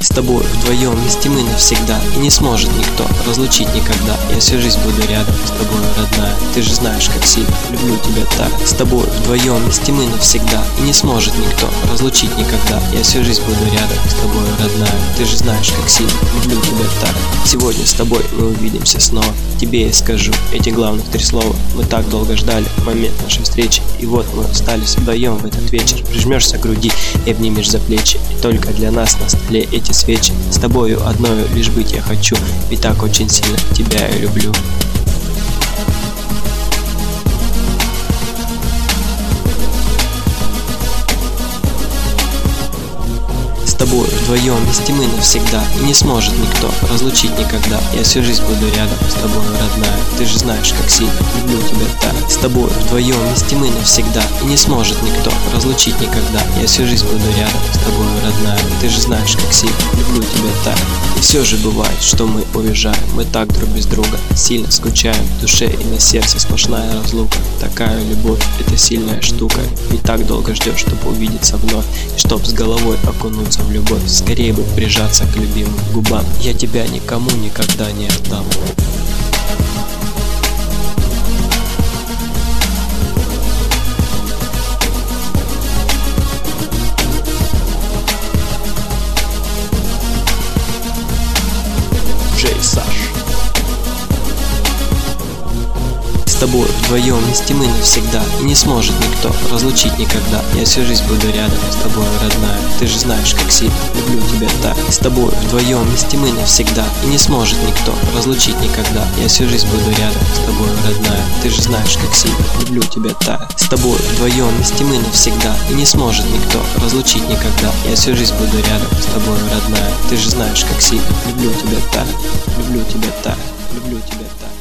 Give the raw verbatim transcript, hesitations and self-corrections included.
С тобой вдвоем вместе мы навсегда, и не сможет никто разлучить никогда. Я всю жизнь буду рядом с тобой, родная. Ты же знаешь, как сильно люблю тебя так. С тобой вдвоем вместе мы навсегда, и не сможет никто разлучить никогда. Я всю жизнь буду рядом с тобой, родная. Ты же знаешь, как сильно люблю тебя так. Сегодня с тобой мы увидимся снова. Тебе я скажу эти главных три слова. Мы так долго ждали момент нашей встречи, и вот мы остались вдвоем в этот вечер. Прижмешься к груди и обнимешь за плечи, и только для нас на столе эти свечи. С тобою одною лишь быть я хочу, ведь так очень сильно тебя я люблю. С тобой вдвоем вместе мы навсегда, и не сможет никто разлучить никогда. Я всю жизнь буду рядом с тобой, родная. Ты же знаешь, как сильно люблю тебя так. С тобой вдвоем вместе мы навсегда, и не сможет никто разлучить никогда. Я всю жизнь буду рядом с тобой, родная. Ты же знаешь, как сильно люблю тебя так. И все же бывает, что мы уезжаем, мы так друг без друга сильно скучаем. В душе и на сердце сплошная разлука. Такая любовь, это сильная штука. И так долго ждешь, чтобы увидеться вновь, и чтоб с головой окунуться в любовь. Скорее бы прижаться к любимым губам. Я тебя никому никогда не отдам. Джей Саш. С тобой вдвоем вместе мы навсегда, и не сможет никто разлучить никогда. Я всю жизнь буду рядом с тобой, родная. Ты же знаешь, как сильно люблю тебя так. С тобой вдвоем вместе мы навсегда, и не сможет никто разлучить никогда. Я всю жизнь буду рядом с тобой, родная. Ты же знаешь, как сильно люблю тебя так. С тобой вдвоем вместе мы навсегда, и не сможет никто разлучить никогда. Я всю жизнь буду рядом с тобой, родная. Ты же знаешь, как сильно люблю тебя так. Люблю тебя так. Люблю тебя так.